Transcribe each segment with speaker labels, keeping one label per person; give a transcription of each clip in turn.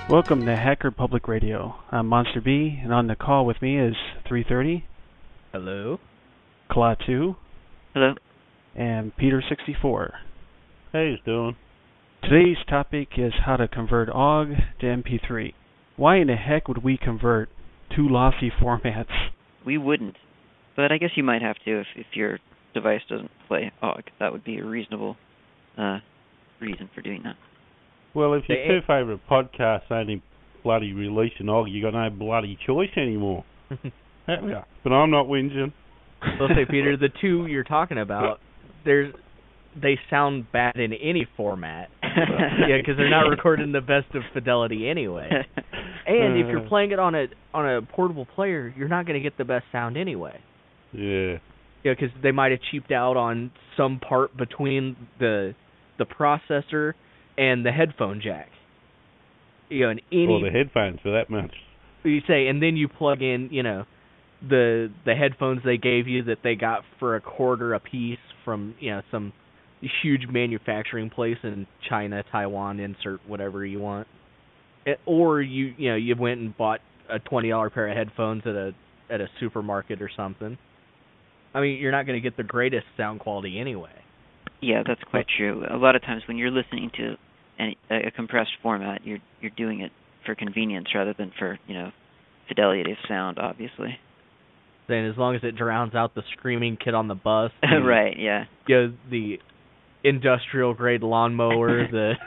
Speaker 1: Welcome to Hacker Public Radio. I'm Monster B, and on the call with me is 330.
Speaker 2: Hello.
Speaker 1: Klaatu.
Speaker 3: Hello.
Speaker 1: And Peter64.
Speaker 4: Hey, he's doing.
Speaker 1: Today's topic is how to convert OGG to MP3. Why in the heck would we convert two lossy formats?
Speaker 3: We wouldn't, but I guess you might have to if your device doesn't play OGG. That would be a reasonable reason for doing that.
Speaker 4: Well, if your two favourite podcasts only bloody releasing OGG, you got no bloody choice anymore. Yeah. But I'm not whinging.
Speaker 2: Well, say, Peter, the two you're talking about, they sound bad in any format. Yeah, because they're not recording the best of fidelity anyway. And if you're playing it on a portable player, you're not going to get the best sound anyway.
Speaker 4: Yeah.
Speaker 2: Yeah, because they might have cheaped out on some part between the processor and the headphone jack. You know,
Speaker 4: or the headphones for that much.
Speaker 2: You say, and then you plug in, the headphones they gave you that they got for $0.25 a piece from, some huge manufacturing place in China, Taiwan, insert whatever you want. Or you went and bought a $20 pair of headphones at a supermarket or something. I mean, you're not going to get the greatest sound quality anyway.
Speaker 3: Yeah, that's quite true. A lot of times when you're listening to a compressed format, you're doing it for convenience rather than for, fidelity of sound, obviously.
Speaker 2: Then as long as it drowns out the screaming kid on the bus.
Speaker 3: Right, yeah.
Speaker 2: The industrial grade lawnmower,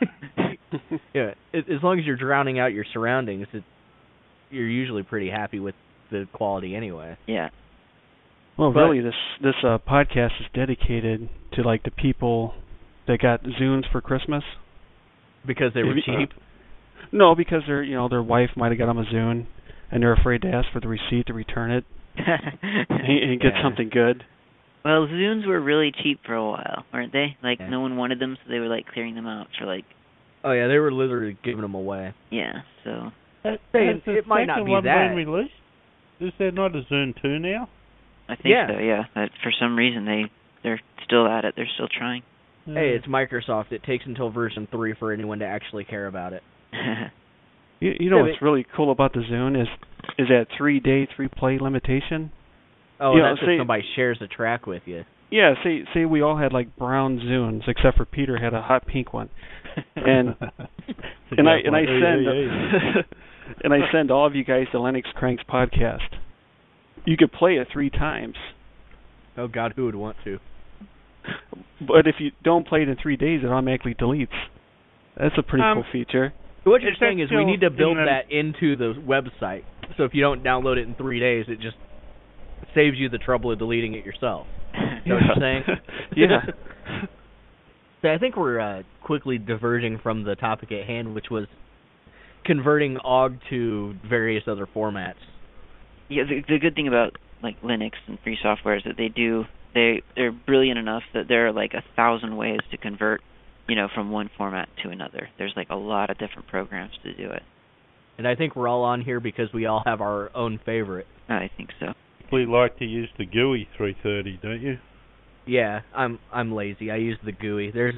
Speaker 2: as long as you're drowning out your surroundings, you're usually pretty happy with the quality anyway.
Speaker 3: Yeah.
Speaker 1: Well, really, this podcast is dedicated to the people that got Zunes for Christmas
Speaker 2: because they were cheap.
Speaker 1: No, because their wife might have got them a Zune, and they're afraid to ask for the receipt to return it and get something good.
Speaker 3: Well, Zunes were really cheap for a while, weren't they? No one wanted them, so they were clearing them out for
Speaker 2: Oh yeah, they were literally giving them away.
Speaker 3: Yeah, so.
Speaker 2: It might not be
Speaker 4: one
Speaker 2: that.
Speaker 4: Been released? Is there not a Zune 2 now?
Speaker 3: I think so, yeah. For some reason, they're still at it. They're still trying.
Speaker 2: Hey, it's Microsoft. It takes until version 3 for anyone to actually care about it.
Speaker 1: You know what's really cool about the Zune is that 3-day 3-play limitation.
Speaker 2: Oh, that's if somebody shares a track with you. Yeah,
Speaker 1: say we all had brown Zunes, except for Peter had a hot pink one, and I send all of you guys the Linux Cranks podcast. You could play it 3 times.
Speaker 2: Oh God, who would want to?
Speaker 1: But if you don't play it in 3 days, it automatically deletes. That's a pretty cool feature.
Speaker 2: What you're saying is we need to build that into the website, so if you don't download it in 3 days, it just saves you the trouble of deleting it yourself. You know what you're saying?
Speaker 1: Yeah.
Speaker 2: So I think we're quickly diverging from the topic at hand, which was converting OGG to various other formats.
Speaker 3: Yeah, the good thing about Linux and free software is that they're brilliant enough that there are 1,000 ways to convert, from one format to another. There's a lot of different programs to do it.
Speaker 2: And I think we're all on here because we all have our own favorite.
Speaker 3: I think so.
Speaker 4: We like to use the GUI 330, don't you?
Speaker 2: Yeah, I'm lazy. I use the GUI. There's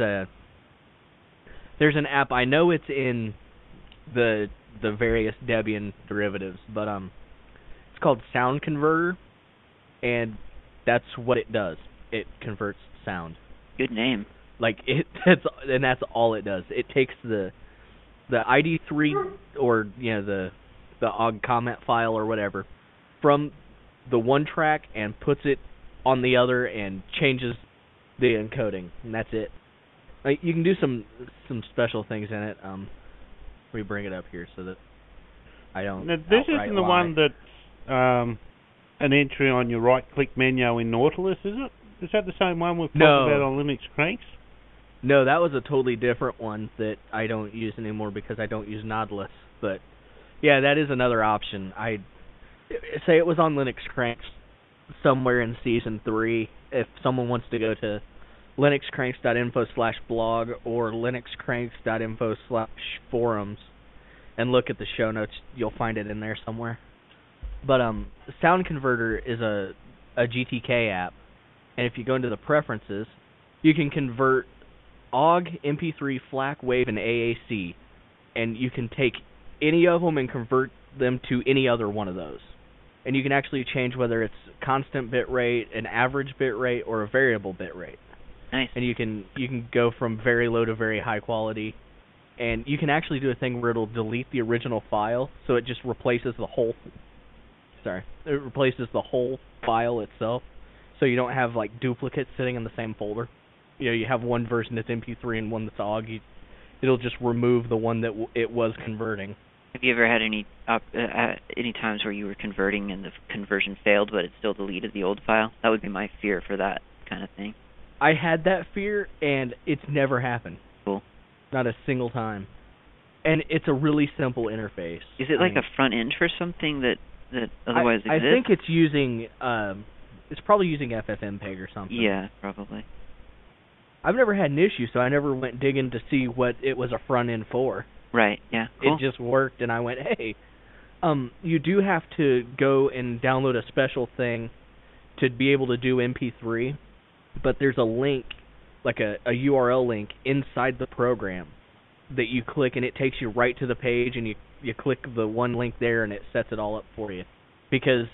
Speaker 2: an app. I know it's in the various Debian derivatives, but it's called Sound Converter, and that's what it does. It converts sound.
Speaker 3: Good name.
Speaker 2: That's all it does. It takes the ID3 or the OGG comment file or whatever from the one track and puts it on the other and changes the encoding, and that's it. You can do some special things in it. Let me bring it up here so that I don't.
Speaker 4: Now, this isn't the one that's an entry on your right-click menu in Nautilus, is it? Is that the same one we've talked about on Linux Cranks?
Speaker 2: No, that was a totally different one that I don't use anymore because I don't use Nautilus. But yeah, that is another option. I say it was on Linux Cranks somewhere in season 3. If someone wants to go to linuxcranks.info/blog or linuxcranks.info/forums and look at the show notes, you'll find it in there somewhere. But Sound Converter is a GTK app, and if you go into the preferences, you can convert OGG, MP3, FLAC, WAVE, and AAC, and you can take any of them and convert them to any other one of those. And you can actually change whether it's constant bit rate, an average bit rate, or a variable bit rate.
Speaker 3: Nice.
Speaker 2: And you can go from very low to very high quality. And you can actually do a thing where it'll delete the original file, so it just replaces the whole file itself. So you don't have like duplicates sitting in the same folder. You have one version that's MP3 and one that's OGG. It'll just remove the one that it was converting.
Speaker 3: Have you ever had any times where you were converting and the conversion failed, but it still deleted the old file? That would be my fear for that kind of thing.
Speaker 2: I had that fear, and it's never happened.
Speaker 3: Cool.
Speaker 2: Not a single time. And it's a really simple interface.
Speaker 3: Is it like a front end for something that otherwise exists?
Speaker 2: I think it's using, it's probably using FFmpeg or something.
Speaker 3: Yeah, probably.
Speaker 2: I've never had an issue, so I never went digging to see what it was a front end for.
Speaker 3: Right, yeah, cool.
Speaker 2: It just worked, and I went, hey, you do have to go and download a special thing to be able to do MP3, but there's a link, like a URL link inside the program that you click, and it takes you right to the page, and you click the one link there, and it sets it all up for you. Because,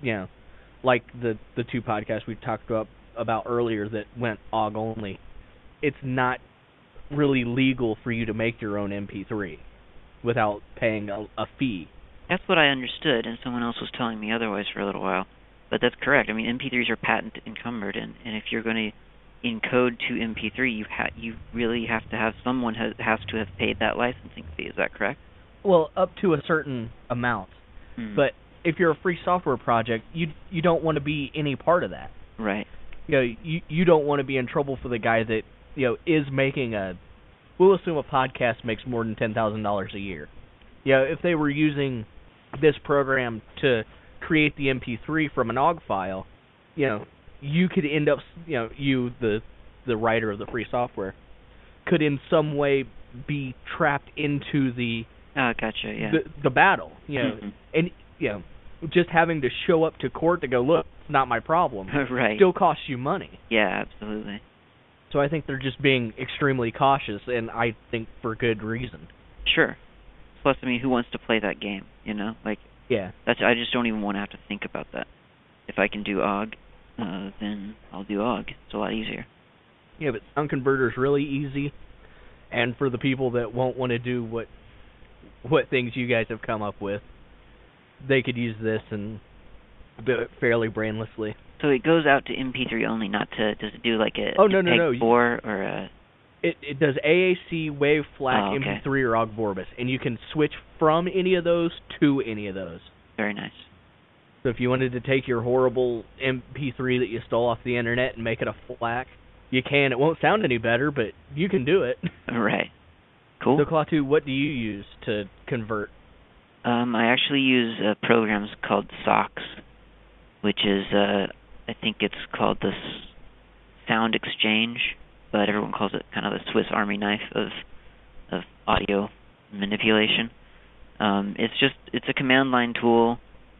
Speaker 2: like the two podcasts we talked about earlier that went OGG only, it's not really legal for you to make your own MP3 without paying a fee.
Speaker 3: That's what I understood, and someone else was telling me otherwise for a little while. But that's correct. I mean, MP3s are patent encumbered, and if you're going to encode to MP3, you really have to have someone has to have paid that licensing fee. Is that correct?
Speaker 2: Well, up to a certain amount. But if you're a free software project, you don't want to be any part of that.
Speaker 3: Right.
Speaker 2: You don't want to be in trouble for the guy that is making we'll assume a podcast makes more than $10,000 a year. If they were using this program to create the MP3 from an OGG file, you could end up, you, the writer of the free software, could in some way be trapped into the
Speaker 3: gotcha, yeah.
Speaker 2: the battle, and just having to show up to court to go, look, it's not my problem,
Speaker 3: right,
Speaker 2: still costs you money.
Speaker 3: Yeah, absolutely.
Speaker 2: So I think they're just being extremely cautious, and I think for good reason.
Speaker 3: Sure. Plus, I mean, who wants to play that game?
Speaker 2: Yeah.
Speaker 3: I just don't even want to have to think about that. If I can do OGG, then I'll do OGG. It's a lot easier.
Speaker 2: Yeah, but sound converter is really easy, and for the people that won't want to do what things you guys have come up with, they could use this and do it fairly brainlessly.
Speaker 3: So it goes out to MP3 only, not to, does it do like a
Speaker 2: no.
Speaker 3: 4 or a...
Speaker 2: It does AAC, WAV, FLAC,
Speaker 3: okay.
Speaker 2: MP3, or OGG Vorbis, and you can switch from any of those to any of those.
Speaker 3: Very nice.
Speaker 2: So if you wanted to take your horrible MP3 that you stole off the internet and make it a FLAC, you can. It won't sound any better, but you can do it.
Speaker 3: Right. Cool.
Speaker 2: So Klaatu, what do you use to convert?
Speaker 3: I actually use programs called SOX, which is, I think it's called the Sound Exchange, but everyone calls it kind of the Swiss Army knife of audio manipulation. It's a command line tool.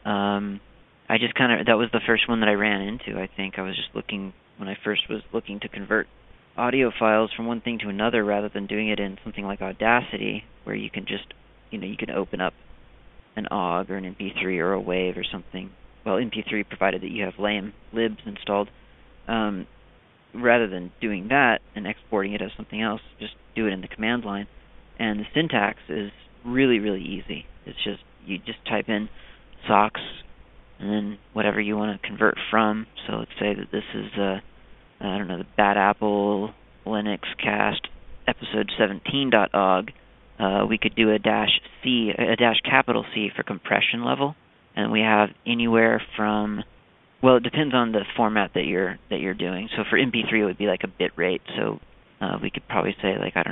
Speaker 3: That was the first one that I ran into, I think. I was just looking, when I first was looking to convert audio files from one thing to another rather than doing it in something like Audacity, where you can just, you can open up an OGG or an MP3 or a WAV or something. Well, MP3 provided that you have libs installed. Rather than doing that and exporting it as something else, just do it in the command line. And the syntax is really, really easy. It's just, you just type in SOX and then whatever you want to convert from. So let's say that this is, the Bad Apple Linux Cast episode 17.ogg. We could do a -C, a -C for compression level. And we have anywhere from, well, it depends on the format that you're doing. So for MP3, it would be like a bit rate. So we could probably say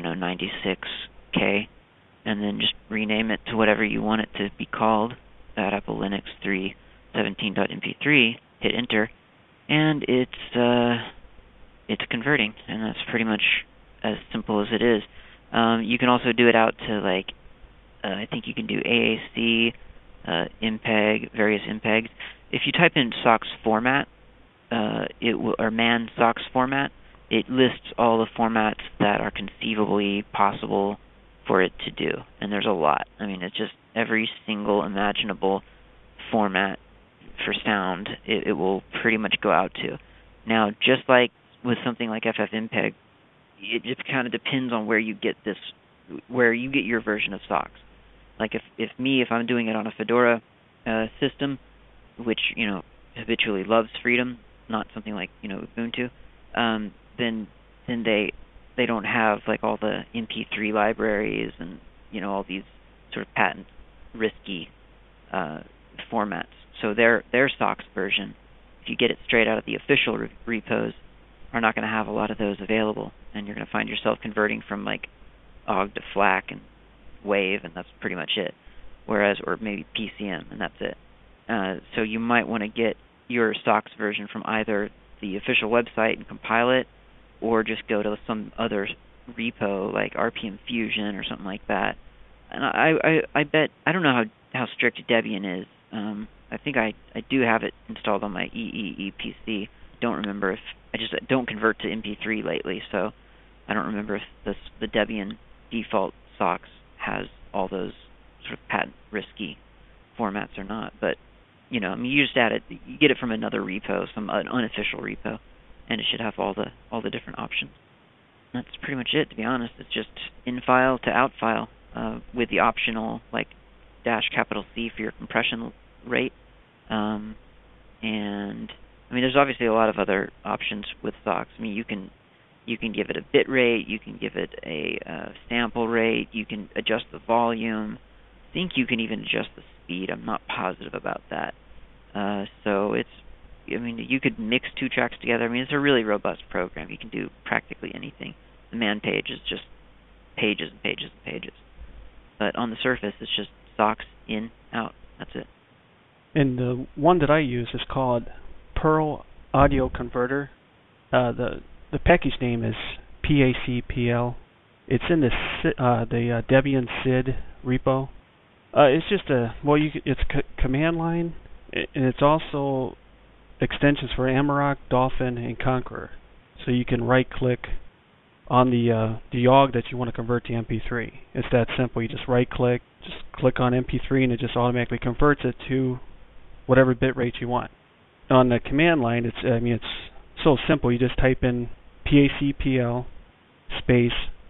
Speaker 3: 96K, and then just rename it to whatever you want it to be called. Bad Apple Linux 3 17.mp3. Hit enter, and it's converting, and that's pretty much as simple as it is. You can also do it out to I think you can do AAC. MPEG, various MPEGs. If you type in SOX format, or man SOX format, it lists all the formats that are conceivably possible for it to do, and there's a lot. I mean, every single imaginable format for sound it will pretty much go out to. Now, just like with something like FFmpeg, it just kind of depends on where you get your version of SOX. Like if I'm doing it on a Fedora system, which habitually loves freedom, not something like Ubuntu, then they don't have like all the MP3 libraries and all these sort of patent risky formats. So their SOX version, if you get it straight out of the official repos, are not going to have a lot of those available, and you're going to find yourself converting from like OGG to FLAC and WAVE, and that's pretty much it. Or maybe PCM, and that's it. So you might want to get your SOX version from either the official website and compile it, or just go to some other repo like RPM Fusion or something like that. And I bet, I don't know how strict Debian is. I think I do have it installed on my EEE PC. Don't remember if I just don't convert to MP3 lately, so I don't remember if the Debian default SOX has all those sort of patent risky formats or not. But you just add it. You get it from another repo, an unofficial repo, and it should have all the different options. And that's pretty much it, to be honest. It's just in file to out file with the optional like -C for your compression rate. And I mean, there's obviously a lot of other options with SOX. I mean, you can give it a bit rate, you can give it a sample rate, you can adjust the volume. I think you can even adjust the speed. I'm not positive about that. So you could mix two tracks together. I mean, it's a really robust program. You can do practically anything. The man page is just pages and pages and pages. But on the surface, it's just SOX in, out. That's it.
Speaker 1: And the one that I use is called Perl Audio Converter. The package name is PACPL. It's in the Debian SID repo. It's just it's command line, and it's also extensions for Amarok, Dolphin, and Conqueror. So you can right-click on the OGG that you want to convert to MP3. It's that simple. You just right-click, just click on MP3, and it just automatically converts it to whatever bit rate you want. On the command line, it's so simple. You just type in PACPL space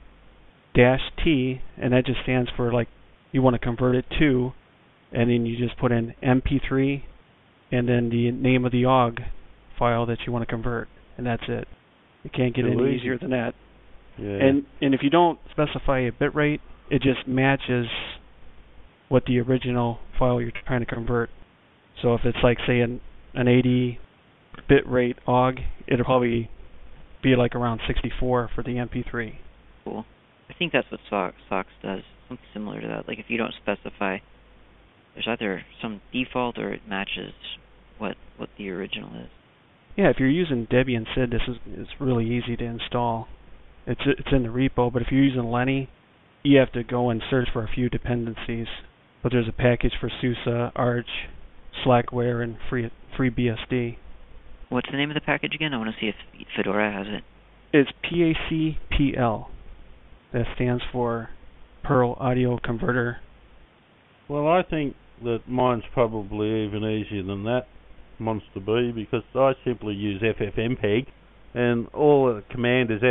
Speaker 1: -T, and that just stands for like you want to convert it to, and then you just put in MP3 and then the name of the OGG file that you want to convert, and that's it. You can't get any easier than that.
Speaker 4: Yeah.
Speaker 1: And if you don't specify a bit rate, it just matches what the original file you're trying to convert. So if it's like, say, an 80 bit rate OGG, it'll probably be like around 64 for the MP3.
Speaker 3: Cool. I think that's what SOX does, something similar to that. Like if you don't specify, there's either some default or it matches what the original is.
Speaker 1: Yeah, if you're using Debian SID, it's really easy to install. It's in the repo, but if you're using Lenny, you have to go and search for a few dependencies. But there's a package for SUSE, Arch, Slackware, and FreeBSD.
Speaker 3: What's the name of the package again? I want to see if Fedora has it.
Speaker 1: It's PACPL. That stands for Perl Audio Converter.
Speaker 4: Well, I think that mine's probably even easier than that monster B, because I simply use FFmpeg, and all the command is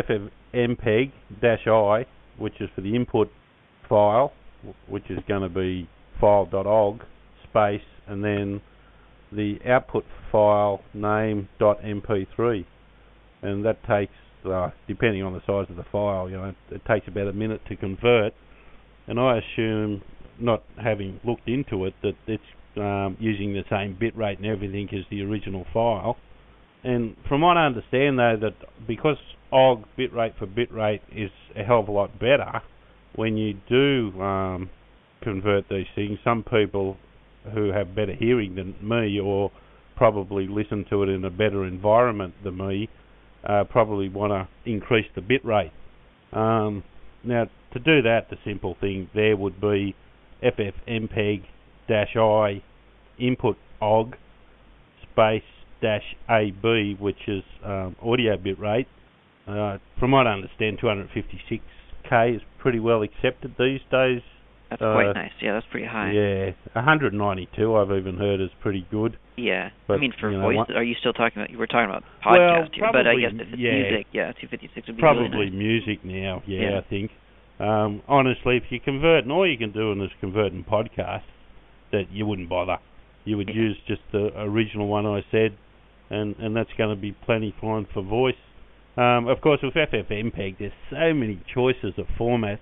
Speaker 4: FFmpeg-I, which is for the input file, which is going to be file.ogg space, and then the output file name .mp3, and that takes, depending on the size of the file, it takes about a minute to convert. And I assume, not having looked into it, that it's using the same bitrate and everything as the original file. And from what I understand, though, that because OGG bitrate for bitrate is a hell of a lot better, when you do convert these things, some people who have better hearing than me, or probably listen to it in a better environment than me, probably want to increase the bitrate. Now, to do that, the simple thing there would be FFmpeg-I input OGG space -AB, which is audio bitrate. From what I understand, 256K is pretty well accepted these days
Speaker 3: That's quite nice. Yeah, that's pretty high.
Speaker 4: Yeah, 192 I've even heard is pretty good.
Speaker 3: Yeah,
Speaker 4: but,
Speaker 3: I mean for voice, are you still talking about? You were talking about
Speaker 4: well,
Speaker 3: podcast here,
Speaker 4: probably,
Speaker 3: but I guess if it's music, 256 would be
Speaker 4: probably
Speaker 3: really nice.
Speaker 4: music now. Yeah, I think. Honestly, if you convert, and all you can do in is converting podcasts, that you wouldn't bother. You would use just the original one I said, and that's going to be plenty fine for voice. Of course, with FFmpeg, there's so many choices of formats.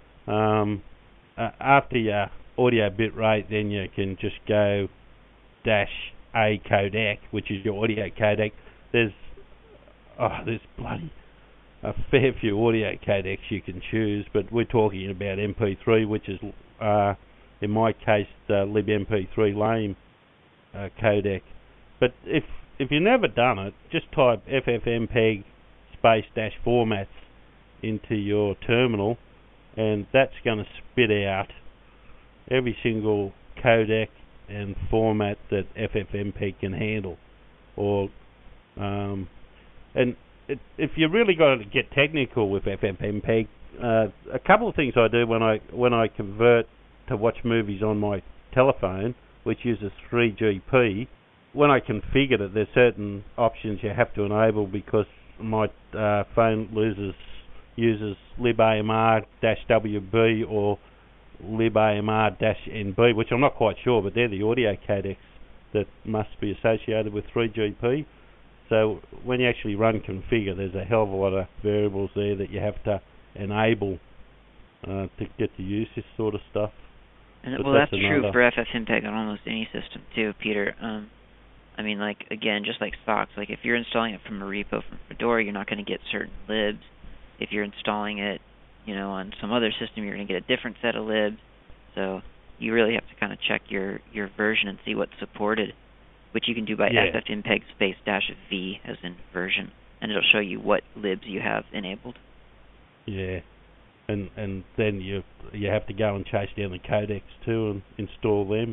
Speaker 4: After your audio bit rate, then you can just go -A codec, which is your audio codec. There's bloody a fair few audio codecs you can choose, but we're talking about MP3, which is, in my case, the libmp3 lame codec. But if you've never done it, just type FFmpeg --formats into your terminal, and that's going to spit out every single codec and format that FFmpeg can handle. If you really got to get technical with FFmpeg, a couple of things I do when I convert to watch movies on my telephone, which uses 3GP. When I configure it, there's certain options you have to enable because my phone uses libamr-WB or libamr-NB, which I'm not quite sure, but they're the audio codecs that must be associated with 3GP. So when you actually run configure, there's a hell of a lot of variables there that you have to enable to get to use this sort of stuff.
Speaker 3: And that's true for FFmpeg on almost any system too, Peter. I mean, like, again, just like stocks, like if you're installing it from a repo from Fedora, you're not going to get certain libs. If you're installing it, on some other system, you're going to get a different set of libs. So you really have to kind of check your version and see what's supported, which you can do by FFmpeg --V as in version, and it'll show you what libs you have enabled.
Speaker 4: Yeah, and then you have to go and chase down the codecs too and install them,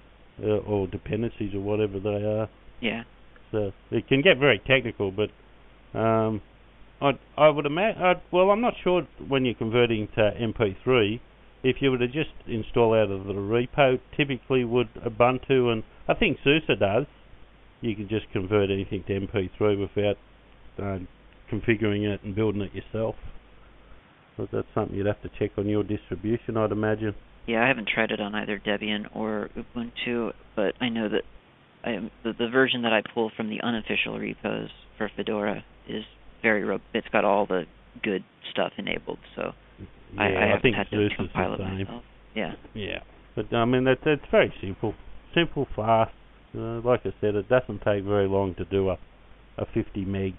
Speaker 4: or dependencies or whatever they are.
Speaker 3: Yeah.
Speaker 4: So it can get very technical, but I would imagine. Well, I'm not sure when you're converting to MP3. If you were to just install out of the repo, typically would Ubuntu, and I think SUSE does, you can just convert anything to MP3 without configuring it and building it yourself. But that's something you'd have to check on your distribution, I'd imagine.
Speaker 3: Yeah, I haven't tried it on either Debian or Ubuntu, but I know that the version that I pull from the unofficial repos for Fedora is very robust. It's got all the good stuff enabled, so I haven't had to compile it myself. Yeah. But
Speaker 4: I mean, that's very simple, fast. Like I said, it doesn't take very long to do a 50 meg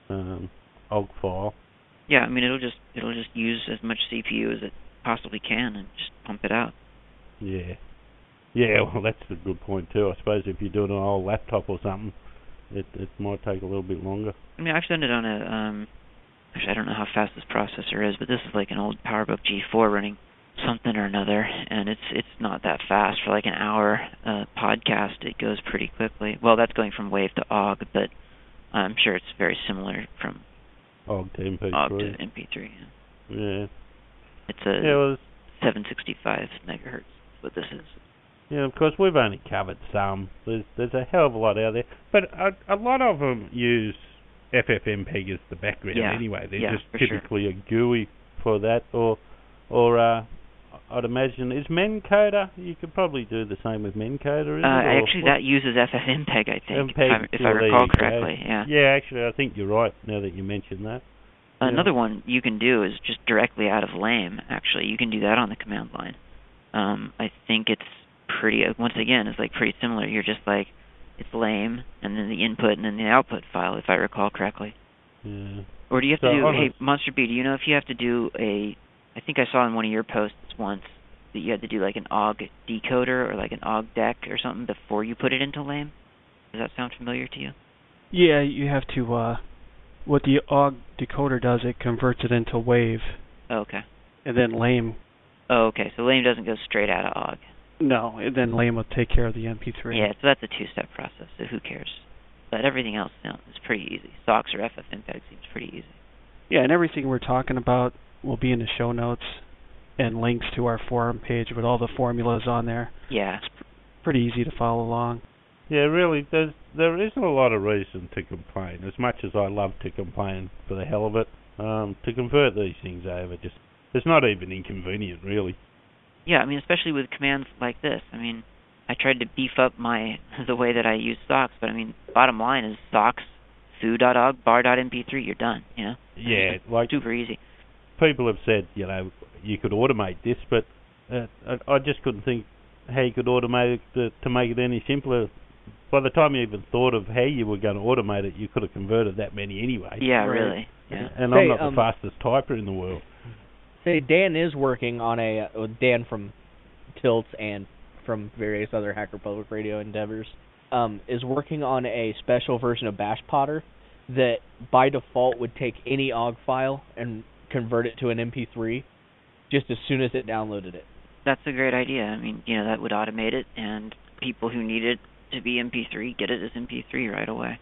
Speaker 4: OGG file.
Speaker 3: Yeah, I mean, it'll just use as much CPU as it possibly can and just pump it out.
Speaker 4: Yeah. Well, that's a good point too. I suppose if you're doing it on an old laptop or something, it might take a little bit longer.
Speaker 3: I mean, I've done it on a actually, I don't know how fast this processor is, but this is like an old PowerBook G4 running something or another, and it's not that fast. For like an hour podcast, it goes pretty quickly. Well, that's going from WAV to OGG, but I'm sure it's very similar from
Speaker 4: OGG to MP3.
Speaker 3: OGG to MP3.
Speaker 4: Yeah.
Speaker 3: It's a 765 megahertz. What this is.
Speaker 4: Yeah, of course we've only covered some. There's a hell of a lot out there, but a lot of them use FFmpeg as the background anyway. They're just typically a GUI for that, or I'd imagine is Mencoder. You could probably do the same with Mencoder.
Speaker 3: Actually, that uses FFmpeg, I think, if I recall correctly. Yeah.
Speaker 4: Yeah, actually, I think you're right. Now that you mention that.
Speaker 3: Another one you can do is just directly out of LAME. Actually, you can do that on the command line. I think it's pretty. Once again, it's like pretty similar. You're just like it's LAME, and then the input and then the output file, if I recall correctly.
Speaker 4: Yeah.
Speaker 3: Or do you have to do? Hey, Monster B, do you know if you have to do a? I think I saw in one of your posts once that you had to do like an OGG decoder or like an OGG deck or something before you put it into LAME. Does that sound familiar to you?
Speaker 1: Yeah, you have to. What the OGG decoder does, it converts it into WAV.
Speaker 3: Oh, okay.
Speaker 1: And then LAME.
Speaker 3: Oh, okay. So LAME doesn't go straight out of OGG.
Speaker 1: No, and then LAME will take care of the MP3.
Speaker 3: Yeah, so that's a two-step process, so who cares? But everything else is pretty easy. SOX or FFmpeg seems pretty easy.
Speaker 1: Yeah, and everything we're talking about will be in the show notes. and links to our forum page with all the formulas on there.
Speaker 3: Yeah.
Speaker 1: It's pretty easy to follow along.
Speaker 4: Yeah, really, there isn't a lot of reason to complain. As much as I love to complain for the hell of it, to convert these things over, it's not even inconvenient, really.
Speaker 3: Yeah, I mean, especially with commands like this. I mean, I tried to beef up the way that I use socks, but I mean, bottom line is socks, foo.og, bar.mp3, you're done, you know?
Speaker 4: Yeah, like
Speaker 3: super easy.
Speaker 4: People have said, you know, you could automate this, but I just couldn't think how you could automate it to make it any simpler. By the time you even thought of how you were going to automate it, you could have converted that many anyway.
Speaker 3: Yeah, really. Yeah.
Speaker 4: And I'm not the fastest typer in the world.
Speaker 2: Say Dan is working on Dan from Tilts and from various other Hacker Public Radio endeavors, is working on a special version of Bash Potter that by default would take any OGG file and convert it to an MP3 just as soon as it downloaded it.
Speaker 3: That's a great idea. I mean, you know, that would automate it, and people who need it to be MP3 get it as MP3 right away.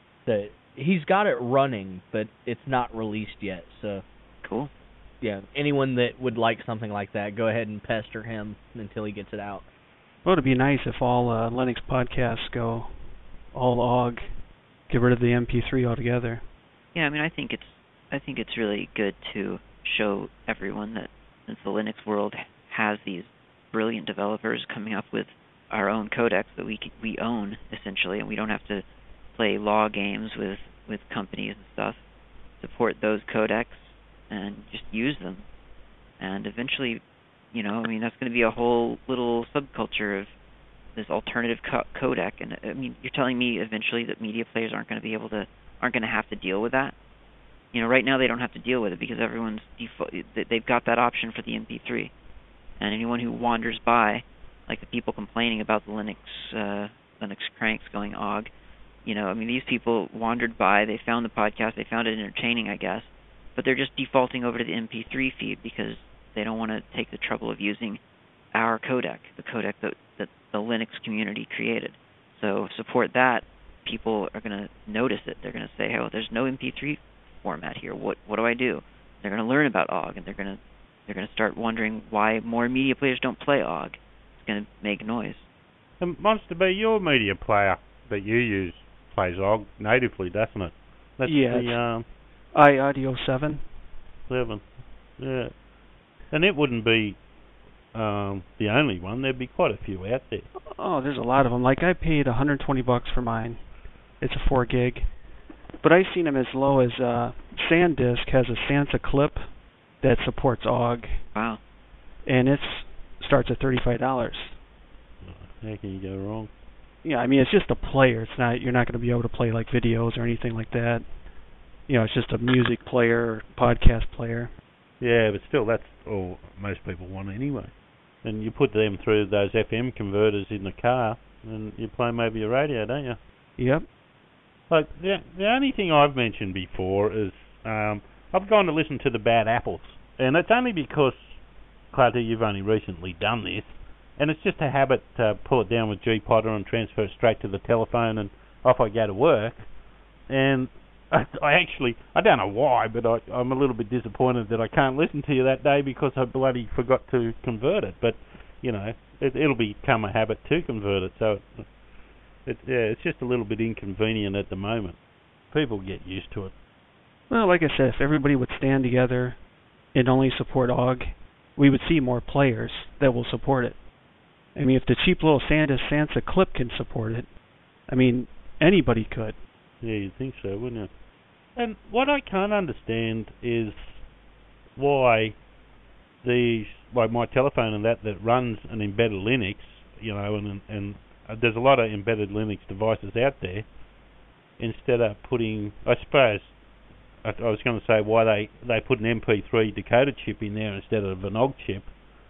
Speaker 2: He's got it running, but it's not released yet, so...
Speaker 3: Cool.
Speaker 2: Yeah, anyone that would like something like that, go ahead and pester him until he gets it out.
Speaker 1: Well, it'd be nice if all Linux podcasts go all OGG, get rid of the MP3 altogether.
Speaker 3: Yeah, I mean, I think it's really good to show everyone that the Linux world has these brilliant developers coming up with our own codecs that we own essentially, and we don't have to play law games with companies and stuff. Support those codecs and just use them, and eventually, you know, I mean, that's going to be a whole little subculture of this alternative codec. And I mean, you're telling me eventually that media players aren't going to have to deal with that? You know, right now they don't have to deal with it because they've got that option for the MP3. And anyone who wanders by, like the people complaining about the Linux cranks going OGG, you know, I mean, these people wandered by, they found the podcast, they found it entertaining, I guess, but they're just defaulting over to the MP3 feed because they don't want to take the trouble of using our codec, the codec that the Linux community created. So support that. People are going to notice it. They're going to say, "Oh, there's no MP3 format here. What do I do?" They're going to learn about OGG, and they're going to start wondering why more media players don't play OGG. It's going to make noise.
Speaker 4: And Monster B, your media player that you use plays OGG natively, doesn't it? That's the
Speaker 1: iAudio 7.
Speaker 4: 7. Yeah. And it wouldn't be the only one. There'd be quite a few out there.
Speaker 1: Oh, there's a lot of them. Like, I paid $120 for mine. It's a 4 gig. But I've seen them as low as SanDisk has a Sansa clip that supports OGG.
Speaker 3: Wow.
Speaker 1: And it starts at $35.
Speaker 4: How can you go wrong?
Speaker 1: Yeah, I mean, it's just a player. You're not going to be able to play like videos or anything like that. You know, it's just a music player or podcast player.
Speaker 4: Yeah, but still, that's all most people want anyway. And you put them through those FM converters in the car, and you play maybe a radio, don't you?
Speaker 1: Yep.
Speaker 4: Like, the only thing I've mentioned before is I've gone to listen to the Bad Apples, and it's only because, Clarty, you've only recently done this, and it's just a habit to pull it down with G-Potter and transfer it straight to the telephone, and off I go to work. And I don't know why, but I'm a little bit disappointed that I can't listen to you that day because I bloody forgot to convert it. But, you know, it'll become a habit to convert it. So, it's just a little bit inconvenient at the moment. People get used to it.
Speaker 1: Well, like I said, if everybody would stand together and only support OGG, we would see more players that will support it. I mean, if the cheap little Sansa clip can support it, I mean, anybody could.
Speaker 4: Yeah, you'd think so, wouldn't you? And what I can't understand is why these, like my telephone and that runs an embedded Linux, you know, and there's a lot of embedded Linux devices out there, instead of putting, I suppose, I was going to say why they put an MP3 decoder chip in there instead of an OGG chip.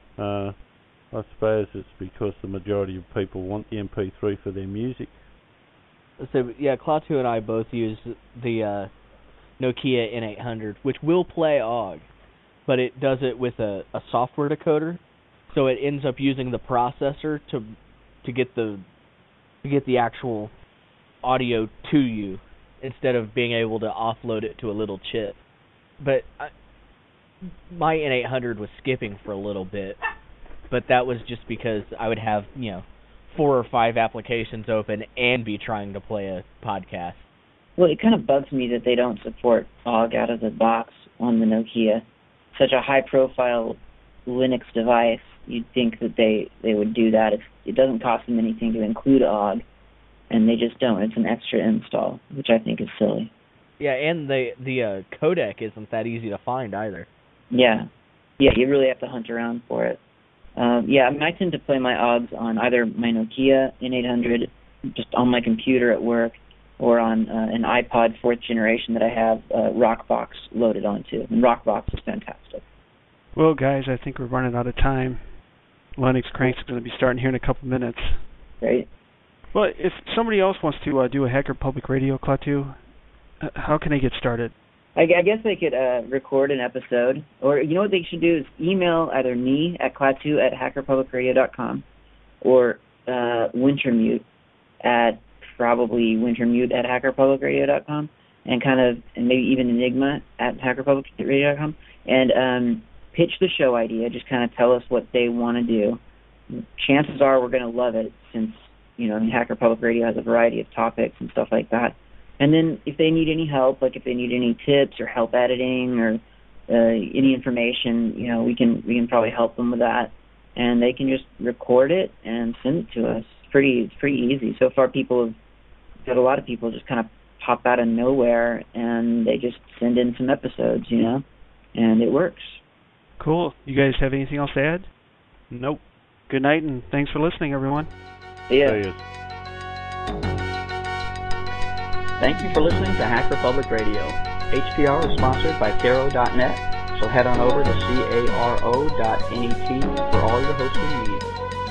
Speaker 4: I suppose it's because the majority of people want the MP3 for their music.
Speaker 2: So, yeah, Klaatu and I both use the Nokia N800, which will play OGG, but it does it with a software decoder, so it ends up using the processor to get the actual audio to you instead of being able to offload it to a little chip. But my N800 was skipping for a little bit, but that was just because I would have 4 or 5 applications open and be trying to play a podcast.
Speaker 3: Well, it kind of bugs me that they don't support OGG out of the box on the Nokia. Such a high-profile Linux device, you'd think that they would do that. It doesn't cost them anything to include OGG, and they just don't. It's an extra install, which I think is silly.
Speaker 2: Yeah, and the codec isn't that easy to find either.
Speaker 3: Yeah, you really have to hunt around for it. I tend to play my OGGs on either my Nokia N800, just on my computer at work, or on an iPod 4th generation that I have Rockbox loaded onto. And Rockbox is fantastic.
Speaker 1: Well, guys, I think we're running out of time. Linux Cranks is going to be starting here in a couple minutes.
Speaker 3: Great.
Speaker 1: Well, if somebody else wants to do a Hacker Public Radio, Klaatu, how can they get started?
Speaker 3: I guess they could record an episode, or you know what they should do is email either me at klaatu@hackerpublicradio.com or Wintermute at probably wintermute@hackerpublicradio.com and maybe even Enigma at hackerpublicradio.com and pitch the show idea. Just kind of tell us what they want to do. Chances are we're going to love it since Hacker Public Radio has a variety of topics and stuff like that. And then if they need any help, like if they need any tips or help editing or any information, we can probably help them with that. And they can just record it and send it to us. It's pretty easy. So far, a lot of people just kind of pop out of nowhere and they just send in some episodes, and it works.
Speaker 1: Cool. You guys have anything else to add?
Speaker 4: Nope.
Speaker 1: Good night, and thanks for listening, everyone.
Speaker 3: See ya.
Speaker 4: See ya.
Speaker 5: Thank you for listening to Hacker Public Radio. HPR is sponsored by Caro.net, so head on over to caro.net for all your hosting needs.